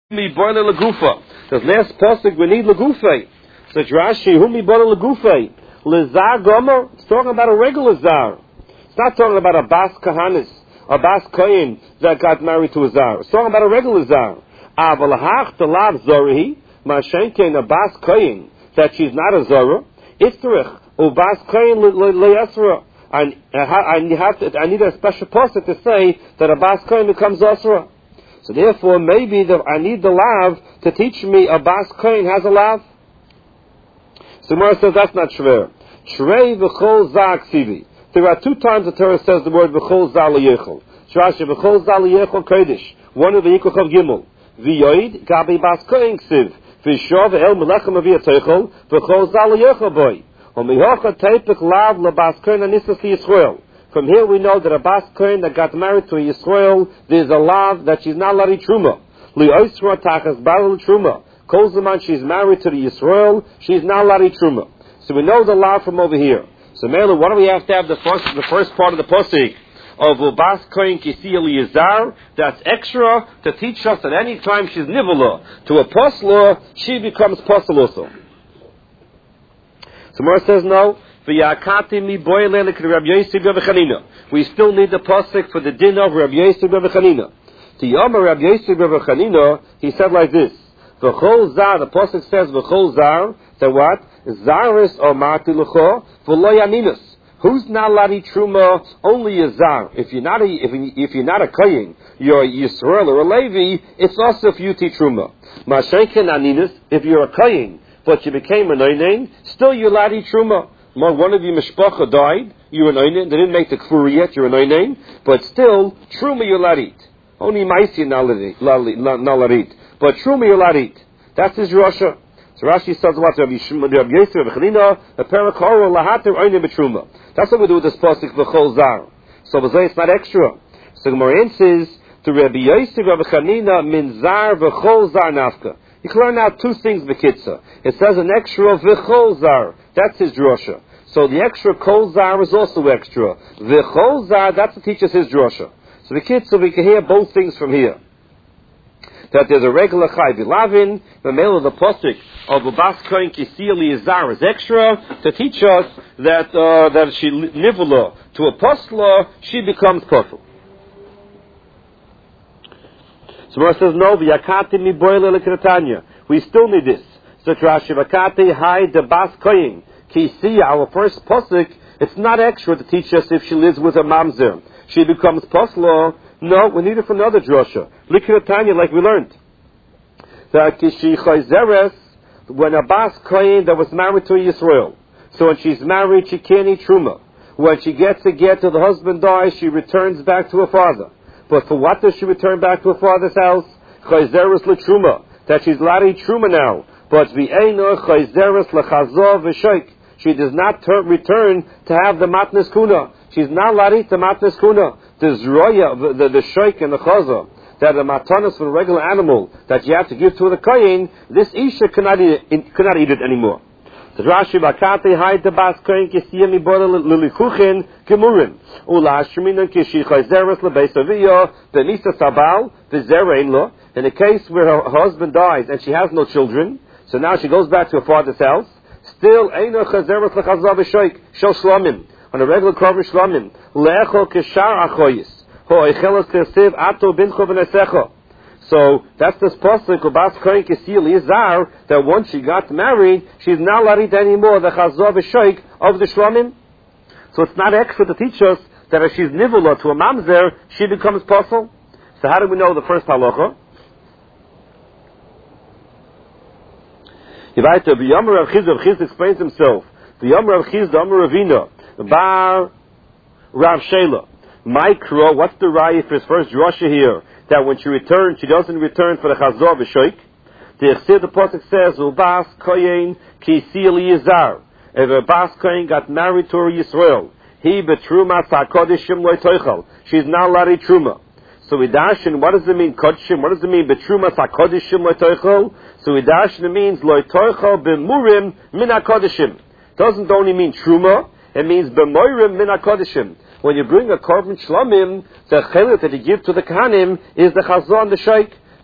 Mi boile lagufa. The last pasuk we need lagufa. So Rashi, who mi boile lagufa? Lezar gomer. It's talking about a regular zar. It's not talking about a bas kahanis, a bas kohen that got married to a zar. It's talking about a regular zar. Avalahach talav zorihi mashenkein a bas kohen that she's not a zara. Ifterich u bas kohen leyasra. I need a special pasuk to say that a bas kohen becomes asra. So therefore, maybe I need the lav to teach me a bas kohen has a lav. So Gemara says that's not shver. Shrei v'chol zah ksivi. There are two times the Torah says the word v'chol zah liyechol. Shrashi v'chol zah liyechol kodesh. One of the yikuch of gimel. V'yoid gabi bas kohen ksiv. V'shov el melechem aviyatoichol v'chol zah liyechol boy. U'mihocha teipik lav lebas kohen anisas liyisrael. From here we know that a bas kohen that got married to a Yisrael, there's a lav that she's not lari truma. Li'oisra tachas barul truma. Kol zaman she's married to the Yisrael, she's not lari truma. So we know the lav from over here. So Mela, why do we have to have the first part of the pasuk of bas kohen kisi eliyazar? That's extra to teach us that any time she's nivala to a posla, she becomes posel also. So Mora says no. We still need the pasuk for the din of Rabbi Yosef Rabbi Chanina. To Yomer Rabbi Yosef Rabbi Chanina, he said like this: V'chol zar. The pasuk says v'chol zar. That what? Zaris or mati l'cho v'lo yaninus. Who's not ladi truma? Only a zar. If you're not a kohen, you're a Yisrael or a Levi. It's also if you teach truma. Mashenken aninus. If you're a kohen but you became an oinen, still you're ladi truma. One of your mishpacha died, you're an oinen. They didn't make the kfur yet, you're an oinen. But still, truma you're larit. Only maisi nalarit. But truma you're larit. That's his Rasha. So Rashi says what? Rabbi Yosef, Rabbi Chanina, a parakoro lahater oinen betruma. That's what we do with this pasuk v'chol zar. So it's not extra. So Gemara says to Rabbi Yosef, Rabbi Chanina, min zar v'chol zar nafka. You can learn out two things b'kitza. It says an extra v'chol zar. That's his drasha. So the extra kol zar is also extra. V'chol zar, that's to teach us his drasha. So b'kitza, we can hear both things from here. That there's a regular chai v'lavin, the male of the pasuk of the bas kohen kisi eliyazar is extra to teach us that she nivula to a posla, she becomes posel. So Mara says, no, v'yakati mi boile l'kratanya. We still need this. So Rashi v'akati hai de bas kohen kisi, our first pasuk, it's not extra to teach us if she lives with a mamzer. She becomes posla. No, we need it for another drasha. L'kratanya, like we learned. That kishi chayzeres, when a bas kohen that was married to Yisrael. So when she's married, she can't eat truma. When she gets a get till the husband dies, she returns back to her father. But for what does she return back to her father's house? Chayzeres l'truma. That she's lari truma now. But v'eino chayzeres l'chazor v'shoik. She does not return to have the matnas kuna. She's not lari to matnas kuna. The zroya, the shoik and the chazor, that the matanas for a regular animal that you have to give to the kohen, this isha cannot eat it anymore. The Rashi bakate hayt the bas kohen kisiyem ibor lilikuchen gemurin ula shminan kishi chayzeres lebeisaviyah benisa sabal v'zerein lo. In a case where her husband dies and she has no children, so now she goes back to her father's house. Still, eino chayzeres lechazor v'shoik shel shlamim on a regular korban shlamim leechol keshar achoyis ho echelos kersiv ato bincho v'nesecho. So that's this pasuk of bas kohen kisi eliyazar that once she got married, she's not larit anymore the chazor v'shoik of the shlamim. So it's not extra to teach us that if she's nivula to a mamzer, she becomes posel. So how do we know the first halacha? Yivaita b'yomer Rav Chiz explains himself. B'yomer Rav Chiz d'omer Ravina bar Rav Shela. Micro, what's the raya for his first drasha here? That when she returns, she doesn't return for the chazor v'shoik. The pasuk says, "Ubas kohen kisi eliyazar." If a bas kohen got married to a Yisrael, he betruma sakodishim loy toichal. She's not lari truma. So we dashin, what does it mean kodshim? What does it mean betruma sakodishim loy toichal? So we dashin, it means loy toichal b'murim min hakodishim. Doesn't only mean truma, it means b'moirim min hakodishim. When you bring a korban shlamim, the chelik that you give to the kahanim is the chazor and the sheik.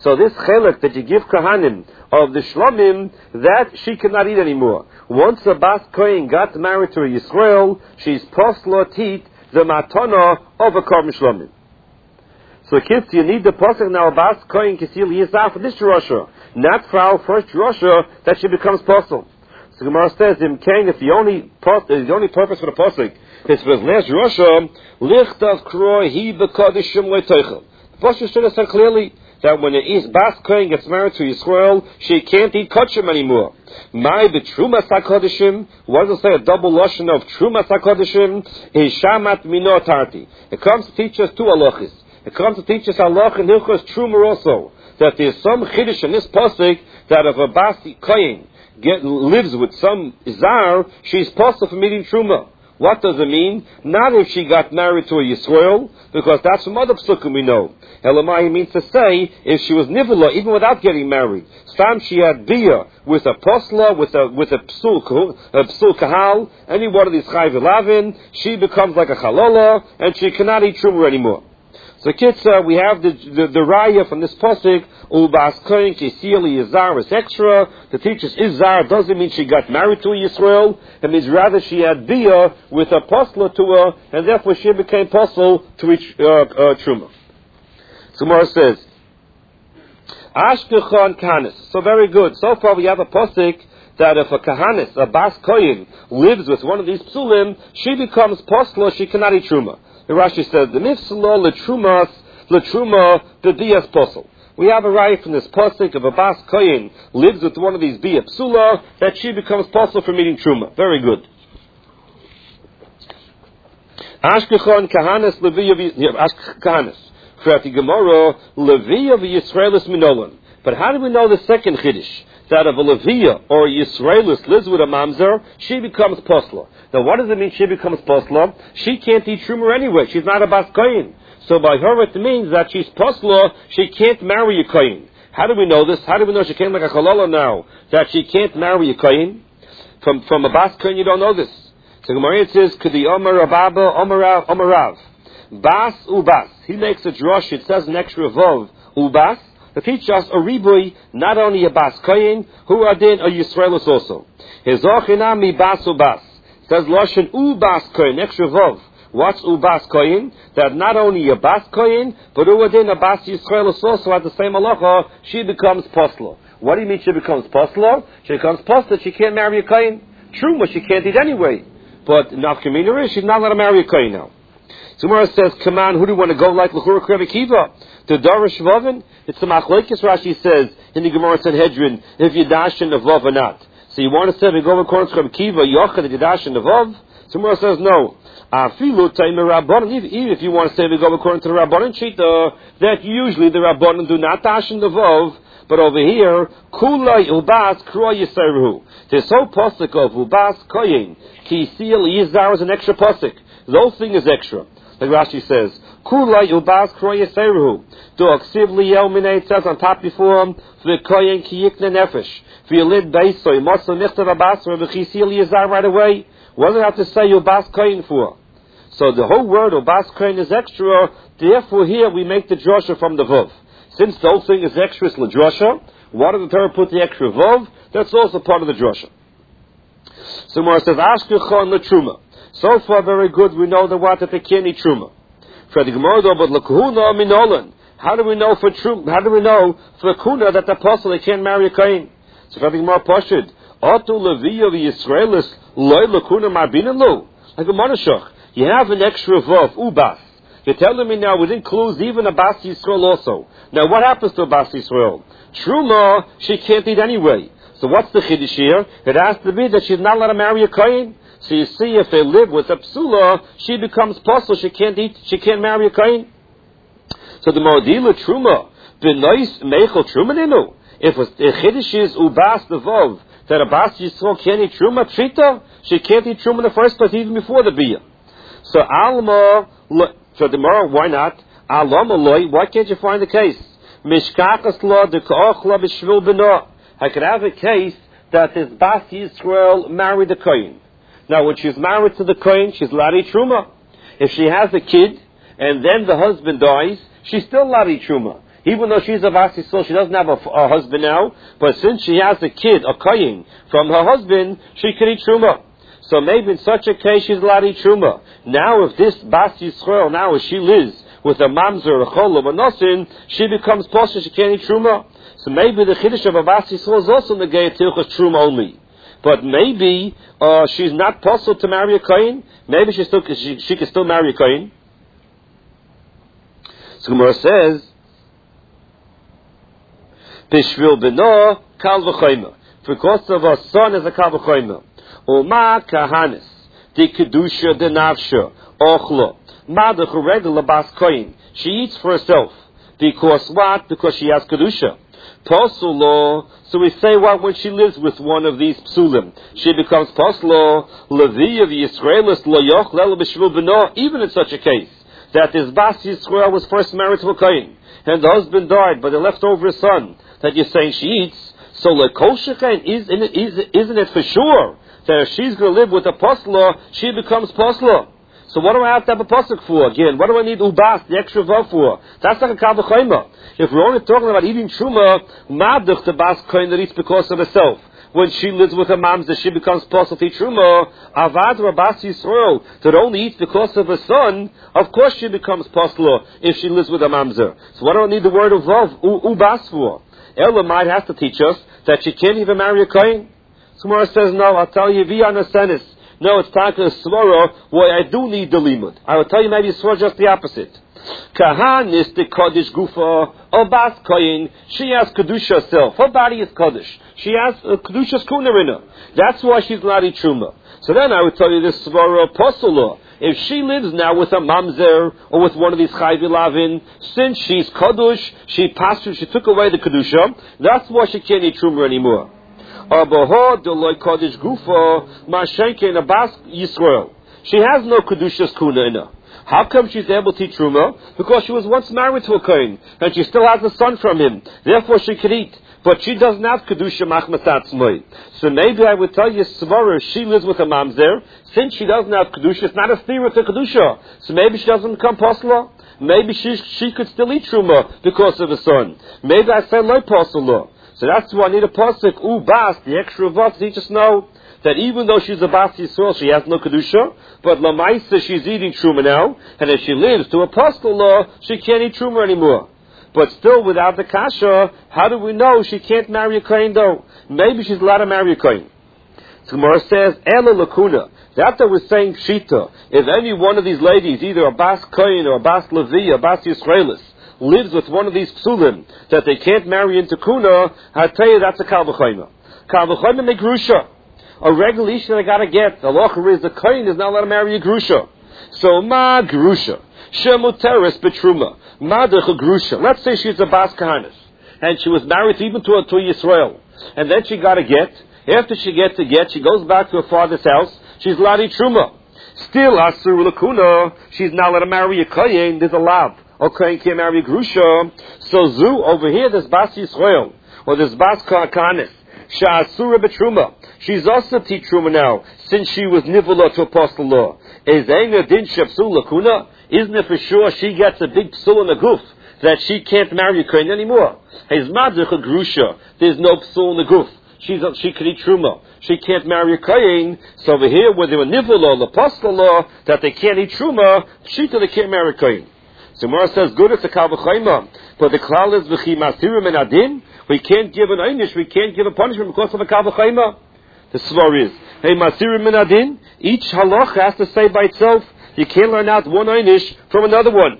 So this chelik that you give Kohanim of the Shlomim, that she cannot eat anymore. Once a Bas Kohen got married to a Yisrael, she's posla tit the matana of a Korban Shlomim. So kids, you need the pasuk now, Bas Kohen Kisil Yizar for this Rosha, not for our first Rosha that she becomes posel. So Gemara says, if the only purpose for the pasuk is for the last Rosha, Lichtav Kroi Hi B'Kodishim Le'Teichel. The pasuk should have said clearly that when the Bas Kohen gets married to Yisrael, she can't eat kachim anymore. My b'trumas hakodishim. What does it say? A double lashon of trumas hakodishim is shamat minotarti. It comes to teach us two halachas. It comes to teach us halach and hilchos truma also. That there's some chiddush in this pasuk that if a Bas Kohen lives with some zar, she's possible from eating truma. What does it mean? Not if she got married to a Yisrael, because that's from other psukim we know. Elamai means to say, if she was nivela, even without getting married, some she had bia with a posla, with a psul kahal, any one of these chayv elavin, she becomes like a chalola, and she cannot eat truma anymore. So Kitzah, we have the raya from this pasuk, Ubas Kohen Kisili Izar is extra. The teaches Izar doesn't mean she got married to a Yisrael. It means rather she had bia with a posla to her, and therefore she became posel to each truma. So Gemara says, Ashkechon Kahanis. So very good. So far we have a pasuk that if a Kahanis, a Bas Kohen, lives with one of these psulim, she becomes posla, she cannot eat truma. The Rashi says, the mifsalo letruma the dias posel. We have a right from this pasuk of a Bas Kohen lives with one of these bia psula that she becomes posel from eating truma. Very good. Ashkechon Kahanis Leviya Kahanis. Krati Gemara Leviya v'Yisraelis minolan. But how do we know the second chiddush? That if a Leviya or a Yisraelis lives with a mamzer, she becomes posla. Now, what does it mean she becomes posla? She can't eat truma anyway. She's not a Bas Kohen. So by her, it means that she's posla, she can't marry a Kohen. How do we know this? How do we know she can't like a chalala now? That she can't marry a Kohen? From a Bas Kohen, you don't know this. So Gemara says, K'di Omer Rababa Omer Rav. Bas ubas. He makes a drush, it says an extra vov, ubas. To teach us a ribui, not only a Bas Kohen, who are then a Yisraelis also. Hezochinami Bas ubas. It says Loshen ubas Kohen, extra vov. What's ubas Kohen? That not only a Bas Kohen, but who are then a Bas Yisraelis also at the same halacha, she becomes posla. What do you mean she becomes posla? She becomes posla, she can't marry a Kohen. Truma, she can't eat anyway. But nafkamina is, she's not allowed to marry a Kohen now. So Gemara says, come on, who do you want to go like L'chura Krev Akiva? To Darish Vavin? It's the Machlokes, Rashi says, in the Gemara Sanhedrin, if you dash in the Vav or not. So you want to say, we go according to Krev Akiva, Yochad, that you dash in the Vav? So Gemara says, no. Even if you want to say, we go according to the Rabbanan Shita, that usually the Rabbanan do not dash in the Vav, but over here, Kulai Ubas Kroy Yisraelu. This whole pasuk of Ubas Koyin, Ki Seal Yizar is an extra pasuk. The whole thing is extra. Like Rashi says, Kulai Ubas Kroy Yisraelu. Do Aksiv Liel Minay, it says on top before him, V'Koyin Ki Yikne Nefesh. V'Yilid Beisoy, Mosel Nichtav Abasra, V'Chi Seal Yizar right away. What do I have to say Ubas Koyin for? So the whole word Ubas Koyin is extra, therefore here we make the drosha from the Vav. Since the whole thing is extra, it's l'drosha, why did the Torah put the extra Vav? That's also part of the drosha. So Gemara says, Ashkechon l'truma. So far, very good, we know that they can't eat truma. For the Gemara though, but l'kuhuna minolan. How do we know for truma? How do we know for kuna that the apostle they can't marry a Kohen? So for the Gemara Pashid, Otu leviya v'Yisraelis loy l'kuna marbinin lo. Like a monashach, you have an extra Vav, ubas. You're telling me now it includes even a Bas Yisrael also. Now what happens to a Bas Yisrael? Truma, she can't eat anyway. So what's the chiddush here? It has to be that she's not allowed to marry a Kohen. So you see, if they live with a psula, she becomes posel, she can't marry a Kohen. So the Mordila Truma, b'nois meichel Truma ninu. If a chiddush is ubas devov, that a Bas Yisrael can't eat Truma, trita, she can't eat Truma in the first place, even before the Biyah. So Alma, so the Gemara, why not? Alama, why can't you find the case? Mishkachas lo de ka'ochla b'shvil b'no. I could have a case that this Bas Yisrael married the Kohen. Now, when she's married to the Kohen, she's allowed to eat Truma. If she has a kid, and then the husband dies, she's still allowed to eat Truma. Even though she's a Bas Yisrael, she doesn't have a husband now, but since she has a kid, a kohen, from her husband, she can eat truma. So maybe in such a case, she's allowed to eat truma. Now, if this Bas Yisrael, now if she lives with a mamzer, a cholam, a nosin, she becomes posher, she can't eat truma. So maybe the chiddush of a Bas Yisrael is also negayat tilchas truma only. But maybe she's not possible to marry a kohen. Maybe she can still marry a kohen. So Gemara says, Bishvil beno kal v'choyma. Because of her son as a kal v'choyma. Uma kahanis di kedusha de nafsha ochlo madach regular bas kohen. She eats for herself because what? Because she has kedusha. Posulo. So we say what when she lives with one of these psulim, she becomes posulo levi of Yisraelis lo yochlel b'shvil beno. Even in such a case that this Bas Yisrael was first married to a kohen and the husband died, but they left over a son that you're saying she eats. So lekol shekain isn't it for sure that if she's going to live with a posla, she becomes posla? So what do I have to have a pasuk for? Again, what do I need ubas, the extra vav for? That's like a kal v'choyma. If we're only talking about eating truma, madach the bas kohen that eats because of herself. When she lives with her mamzer, she becomes posla to eat truma. Avad rabas Yisrael that only eats because of her son, of course she becomes posla if she lives with a mamzer. So what do I need the word of vav, ubas for? Elamite has to teach us that she can't even marry a kohen. Gemara says, no, I'll tell you, via nasenis. No, it's taka svara, why I do need the limud. I will tell you maybe svara just the opposite. Kahan is the Kaddish Gufa, or Bas Koyin, she has Kedusha herself. Her body is Kaddish. She has Kedusha's Kuna in her. That's why she's Ladi Truma. So then I would tell you this svara Posula. If she lives now with a mamzer, or with one of these chayvilavin, since she's Kaddish, she took away the Kedusha, that's why she can't eat Truma anymore. She has no Kedusha's Kuna in her. How come she's able to eat Truma? Because she was once married to a Kohen, and she still has a son from him. Therefore she could eat. But she doesn't have Kedusha Machmasatzmoi. So maybe I would tell you, Svara, she lives with a mamzer. Since she doesn't have Kedusha, it's not a theory to Kedusha. So maybe she doesn't become Posla. Maybe she could still eat Truma because of a son. Maybe I say Loi Posla. So that's why I need a pasuk, ubas, the extra vav, to teach us know that even though she's a Bas Yisrael, she has no Kedusha, but Lamaisa, she's eating Truma now, and if she lives to a postal law, she can't eat Truma anymore. But still, without the Kasha, how do we know she can't marry a Kohen though? Maybe she's allowed to marry a Kohen. So Gemara says, Ela Lakuna. That was saying Pshita. If any one of these ladies, either a Bas Kohen or a Bas Levi, a Bas Yisraelis, lives with one of these psulim that they can't marry into kuna, I tell you that's a kal v'choyma. Kal v'choyma make grusha. A regular isha they gotta get. The locher is the kohen is not allowed to marry a grusha. So ma grusha, shemuteres betruma, ma decha grusha. Let's say she's a bas kahanis and she was married even to a Yisrael, and then she got a get. After she gets a get, she goes back to her father's house. She's ladi truma. Still asur l'kuna. She's not allowed to marry a kohen. There's a lav. Okay, can't marry grusha. So zu over here, this Bas Yisrael or this Bas Kahanis, Sha'asura betruma. She's also teach truma now, since she was nivula to apostle law. Is Eina din shepsul lakuna? Isn't it for sure she gets a big psul in the goof that she can't marry a kohen anymore? His madrich a grusha. There's no psul in the goof. She could eat truma. She can't marry a kohen. So over here, where they were nivula, the apostle law, that they can't eat truma, she they can't marry a kohen. So Mara says, good, it's a kal v'choyma. But the klal is v'chi masirim and adin. We can't give an einish, we can't give a punishment because of a kal v'choyma. The svar is, hey, masirim and adin, each halach has to say by itself. You can't learn out one einish from another one.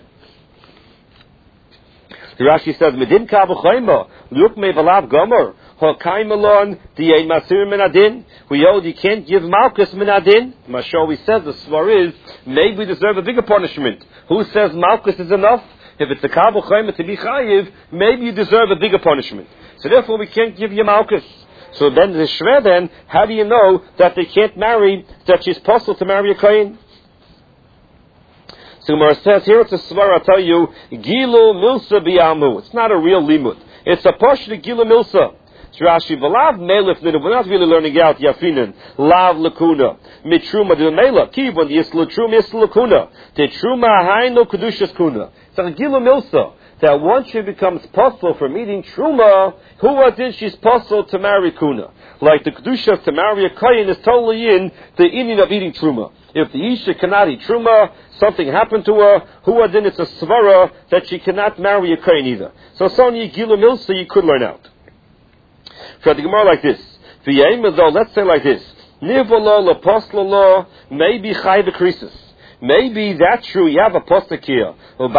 The Rashi says, medin kal v'choyma, luk me v'lav gomer, ha'kaim alon, di'ei masirim and adin. We hold you can't give malchus min adin. Mashawi says, the svar is, maybe we deserve a bigger punishment. Who says malchus is enough? If it's a kal v'choyma to be chayiv, maybe you deserve a bigger punishment. So therefore we can't give you malchus. So then the shver then, how do you know that they can't marry, that she's possible to marry a kohen? So Gemara says, here it's a svar, I'll tell you, gilu milsa bi'amu. It's not a real limud. It's a portion of gilu milsa. Rashi v'lav melef ninu. We're not really learning out yafinin. Lav lakuna. Mitruma de mela. Ki when the yisla truma yisla lakuna. The truma haino kedushas kuna. It's like a gilu milsa. that once she becomes posel from eating truma, who did she's posel to marry kuna? Like the kedusha to marry a kohen is totally in the eating of eating truma. If the isha cannot eat truma, something happened to her, who then it's a svara that she cannot marry a kohen either. So Sonia Gilu Milsa you could learn out. For the Gemara like this. Though, let's say like this. Nivolo laposlolo maybe chai bekrisis. Maybe that's true, you have a postak here.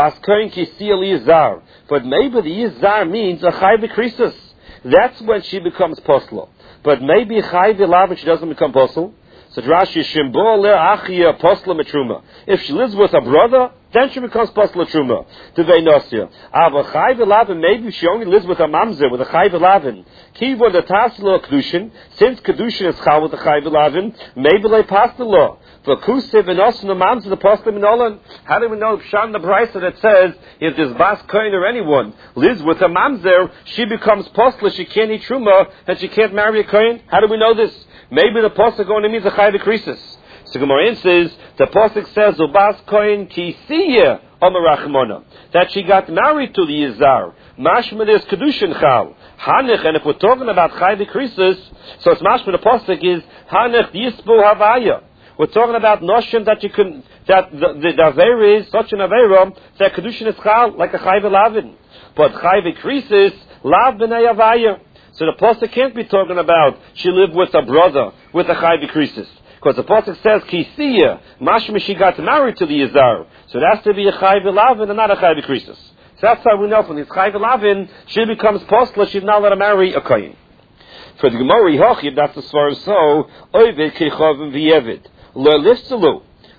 But maybe the Yizar means a chai bekrisis. That's when she becomes poslo. But maybe chai v'lav she doesn't become posl. So Rashi Shimbo le achia posla metruma. If she lives with a brother, then she becomes posla truma. Devei nosia. Ava chai v'lavin. Maybe she only lives with a mamzer with a chai v'lavin. Kivo the taslo kedushin. Since kedushin is chal with a chai v'lavin, maybe they pass the law. V'kusev and osin the mamzer the posla minolan. How do we know Pshan the Brisa that says if this bas kohen or anyone lives with a mamzer, she becomes posla. She can't eat truma and she can't marry a kohen? How do we know this? Maybe the pasuk only means a chai v'krisis. So Gemara says the pasuk says ubas kohen kisiya omerachmona that she got married to the Yizar. Mashma is kedushin chal hanech, and if we're talking about chai v'krisis, so it's mashma the pasuk is hanech yisbu havaya. We're talking about notion that you can that the avera is such an avera that kedushin is chal like a chai v'lavin, but chai v'krisis lav b'nei avaya. So the pasuk can't be talking about she lived with a brother with a chai v'krisis, because the pasuk says kisiya mashma she got married to the Yizar, so it has to be a chai v'lavin and not a chai v'krisis. So that's how we know from this chai v'lavin she becomes posla. She's not allowed to marry a kohen. For the Gemara Hochib, that's as far as so oived kechavim v'yevid lo lifsalu.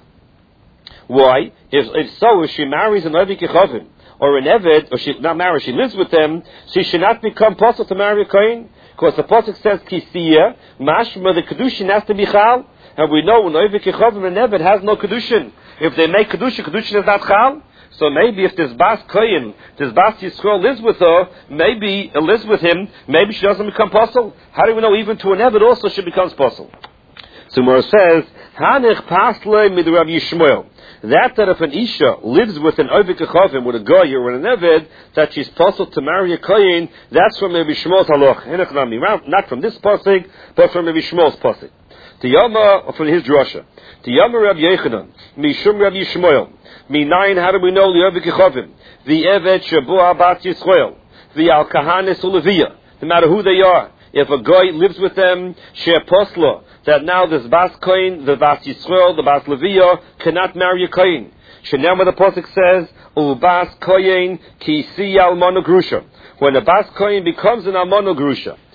Why? If so, if she marries an oived kechavim or an Eved, or she's not married, she lives with them, she should not become possible to marry a kohen, because the pasuk says kisiya, mashma, the kedushin has to be chal, and we know when Oived Kechavim and Eved has no kedushin. If they make kedushin, kedushin is not chal. So maybe if this bas kohen, this bas Yisrael lives with her, maybe lives with him, maybe she doesn't become possible. How do we know even to an Eved also she becomes possible? So Mora says, Hanech pasle mid Rav Yishmael. That if an Isha lives with an Oived Kechavim, with a Goy or an Eved, that she's possible to marry a Kohen, that's from Rabbi Shmuel's halach. Not from this pasuk, but from Rabbi Shmuel's pasuk. Tiyama, from his drasha. Tiyama Rabbi Yechanan, Mishum Rabbi Yishmael. Minayin, how do we know the Oived Kechavim? The Eved Shabu Abat Yisrael. The Al Kahanis Uleviyah. No matter who they are. If a Goy lives with them, Sheh Posla, that now this Bas Kohen, the Bas Yisrael, the Bas Leviyah, cannot marry a Kohen. Shenema the pasuk says, Ubas Kohen ki si almana grusha. When a Bas Kohen becomes an almana grusha,